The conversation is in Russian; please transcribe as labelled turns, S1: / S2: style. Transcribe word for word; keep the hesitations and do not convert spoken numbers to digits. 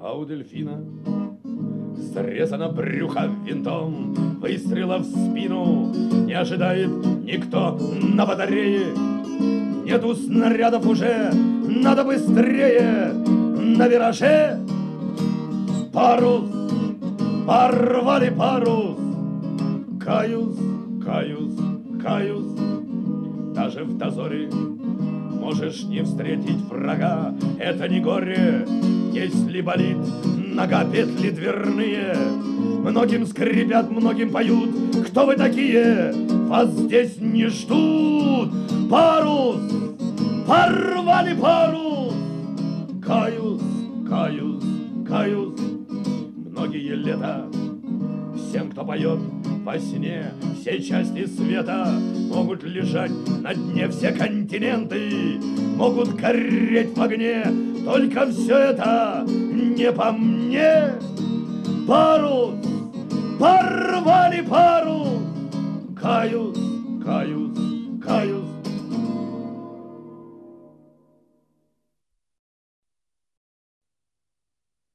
S1: А у дельфина срезано брюхо винтом, выстрела в спину не ожидает никто на батарее. Нету снарядов уже, надо быстрее, на вираже парус, порвали парус. Каюсь, каюсь, каюсь, даже в дозоре можешь не встретить врага. Это не горе, если болит нога, петли дверные многим скрипят, многим поют. Кто вы такие? Вас здесь не ждут. Парус, порвали парус. Каюсь, каюсь, каюсь, многие лета всем, кто поет во сне, все части света могут лежать на дне, все континенты могут гореть в огне. Только все это не по мне. Парус, порвали парус. Каюсь, каюсь, каюсь.